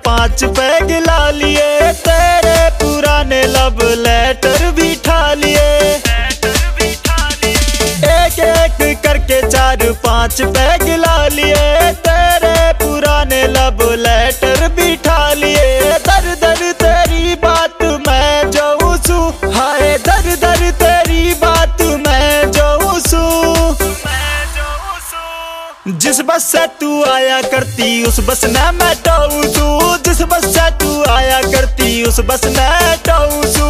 5 peg ला लिए, तेरे पुराने लव लेटर भी ठा लिए। एक एक करके 4-5 पैग ला लिए, तेरे पुराने लब लेटर भी ठा लिए। दर दर तेरी बात मैं जाऊं सू, हाय दर दर तेरी बात मैं जाऊं सू। जिस बस से तू आया करती उस बस ने मैं टाऊं सू, जिस बस से तू आया करती उस बस ने टाऊं सू।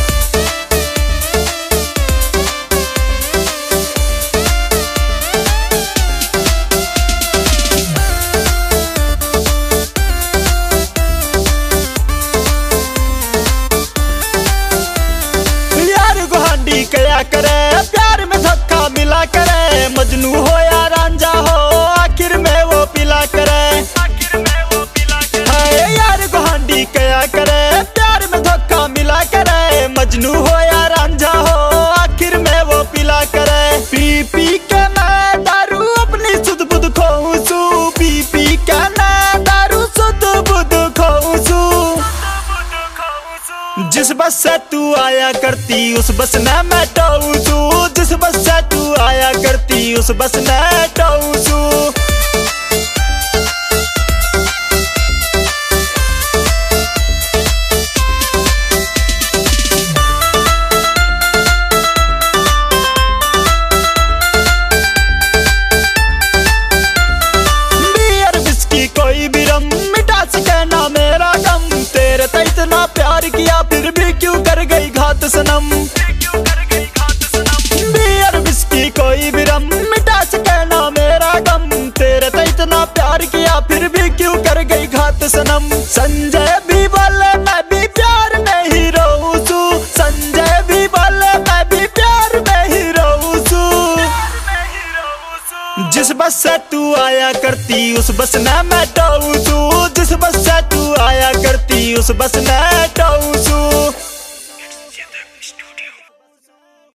क्या करे प्यार में धक्का मिला करे, मजनू हो या रांझा हो आखिर में वो पिला करे। हाय यार गुहांडी क्या करे प्यार में धक्का मिला करे, मजनू हो या रांझा हो आखिर में वो पिला करे। पी पी के मैं दारू अपनी सुध बुध खोऊं सू, पी पी के मैं दारू सुध बुध खोऊं सू। जिस बस से तू आया करती उस बस ने मैं टाऊं सू, जिस बस से तू आया करती उस बस ने टाऊं सू। बियर विस्की कोई भी रम मिटा सके ना मेरा गम, तेरे तो इतना प्यार किया फिर भी क्यों कर गई घात सनम। बियर विस्की कोई भी रम मिटा सके ना मेरा गम, तेरे तो इतना प्यार किया फिर भी क्यों कर गई घात सनम। संजय भी बोले मैं भी प्यार में ही रहूं सू, संजय भी बोले मैं भी प्यार में ही रहूं सू। जिस बस से तू आया करती उस बस ने मैं टाऊं सू, जिस बस से तू आया करती उस बस ने टाऊं सू।